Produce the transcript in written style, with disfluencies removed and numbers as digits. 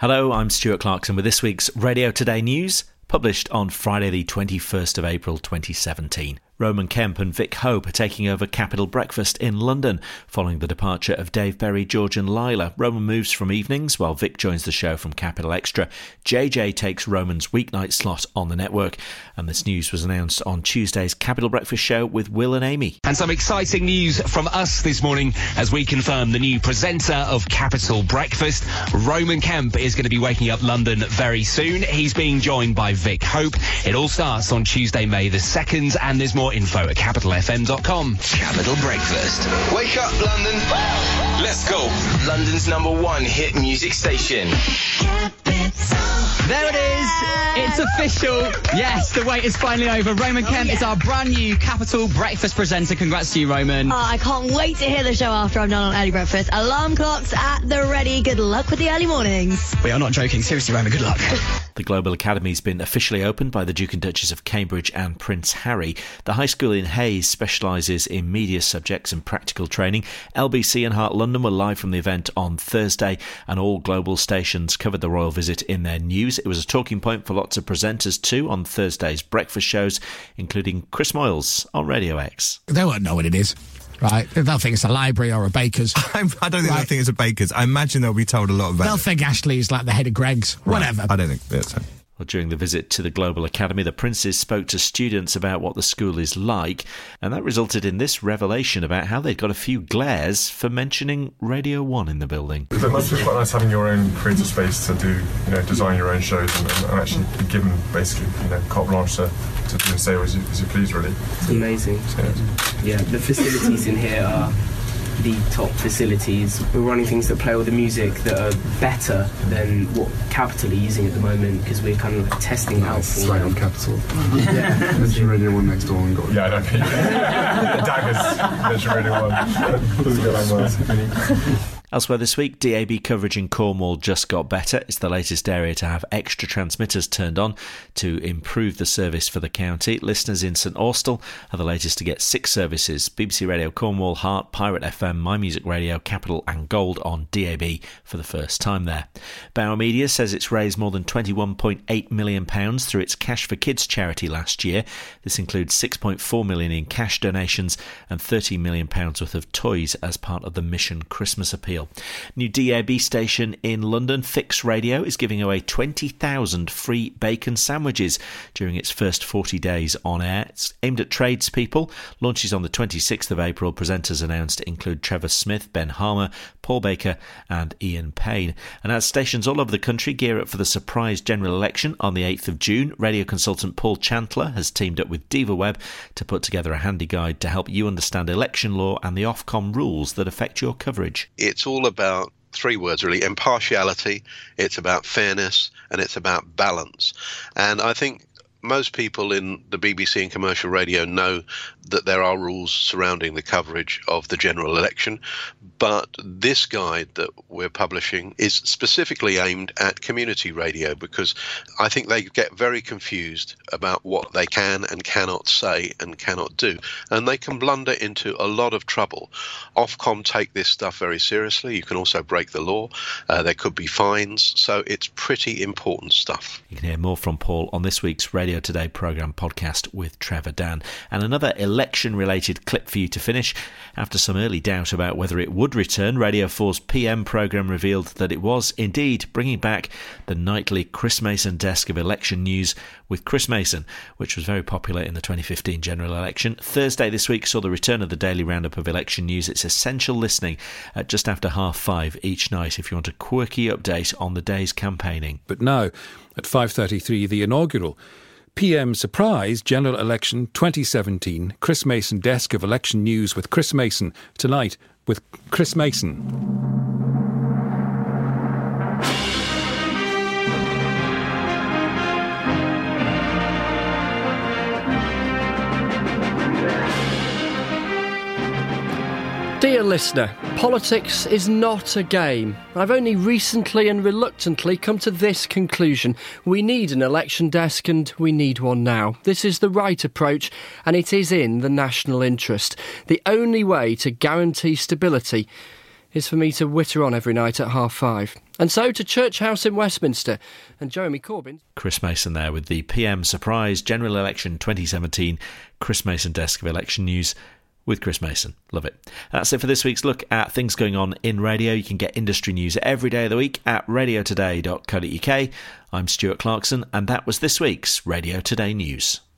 Hello, I'm Stuart Clarkson with this week's Radio Today news, published on Friday the 21st of April 2017. Roman Kemp and Vic Hope are taking over Capital Breakfast in London following the departure of Dave Berry, George and Lila. Roman moves from evenings while Vic joins the show from Capital Extra. JJ takes Roman's weeknight slot on the network. And this news was announced on Tuesday's Capital Breakfast show with Will and Amy. And some exciting news from us this morning as we confirm the new presenter of Capital Breakfast. Roman Kemp is going to be waking up London very soon. He's being joined by Vic Hope. It all starts on Tuesday, May the 2nd, and there's more info at capitalfm.com. Capital Breakfast. Wake up, London. Let's go. London's #1 hit music station. There it is. It's official. Yes, the wait is finally over. Roman Kemp is our brand new Capital Breakfast presenter. Congrats to you, Roman. I can't wait to hear the show after I'm done on early breakfast. Alarm clocks at the ready. Good luck with the early mornings. We are not joking. Seriously, Roman, good luck. The Global Academy's been officially opened by the Duke and Duchess of Cambridge and Prince Harry. The high school in Hayes specialises in media subjects and practical training. LBC and Heart London were live from the event on Thursday, and all global stations covered the royal visit in their news. It was a talking point for lots of presenters too on Thursday's breakfast shows, including Chris Moyles on Radio X. They won't know what it is. Right, they'll think it's a library or a baker's. I don't think they'll think it's a baker's. I imagine they'll be told a lot about They'll think Ashley's like the head of Greggs. Right. Whatever. I don't think that's it. Well, during the visit to the Global Academy, the princes spoke to students about what the school is like, and that resulted in this revelation about how they'd got a few glares for mentioning Radio 1 in the building. It must be quite nice having your own creative space to do, design your own shows and actually be given basically, carte blanche to do and say as you please, really. It's amazing. Yeah, the facilities in here are the top facilities. We're running things that play all the music that are better than what Capital are using at the moment, because we're kind of testing out for straight on Capital. Yeah. There's your Radio 1 next door and got... Yeah, I know. Daggers. There's your Radio 1. Doesn't go down well. Elsewhere this week, DAB coverage in Cornwall just got better. It's the latest area to have extra transmitters turned on to improve the service for the county. Listeners in St Austell are the latest to get 6 services: BBC Radio Cornwall, Heart, Pirate FM, My Music Radio, Capital and Gold on DAB for the first time there. Bauer Media says it's raised more than £21.8 million through its Cash for Kids charity last year. This includes £6.4 million in cash donations and £30 million worth of toys as part of the Mission Christmas Appeal. New DAB station in London, Fix Radio, is giving away 20,000 free bacon sandwiches during its first 40 days on air. It's aimed at tradespeople. Launches on the 26th of April. Presenters announced include Trevor Smith, Ben Harmer, Paul Baker and Ian Payne. And as stations all over the country gear up for the surprise general election on the 8th of June, radio consultant Paul Chantler has teamed up with DivaWeb to put together a handy guide to help you understand election law and the Ofcom rules that affect your coverage. It's all about 3 words really: impartiality, it's about fairness, and it's about balance. And I think most people in the BBC and commercial radio know that there are rules surrounding the coverage of the general election, but this guide that we're publishing is specifically aimed at community radio, because I think they get very confused about what they can and cannot say and cannot do, and they can blunder into a lot of trouble. Ofcom take this stuff very seriously. You can also break the law. There could be fines, so it's pretty important stuff. You can hear more from Paul on this week's Radio Today programme podcast with Trevor Dan. And another election-related clip for you to finish. After some early doubt about whether it would return, Radio 4's PM programme revealed that it was indeed bringing back the nightly Chris Mason desk of election news with Chris Mason, which was very popular in the 2015 general election. Thursday this week saw the return of the daily roundup of election news. It's essential listening at just after 5:30 each night if you want a quirky update on the day's campaigning. But now, at 5:33, the inaugural PM Surprise General Election 2017 Chris Mason Desk of Election News with Chris Mason. Tonight with Chris Mason. Dear listener, politics is not a game. I've only recently and reluctantly come to this conclusion. We need an election desk and we need one now. This is the right approach and it is in the national interest. The only way to guarantee stability is for me to witter on every night at 5:30. And so to Church House in Westminster. And Jeremy Corbyn. Chris Mason there with the PM Surprise General Election 2017 Chris Mason Desk of Election News with Chris Mason. Love it. That's it for this week's look at things going on in radio. You can get industry news every day of the week at radiotoday.co.uk. I'm Stuart Clarkson, and that was this week's Radio Today News.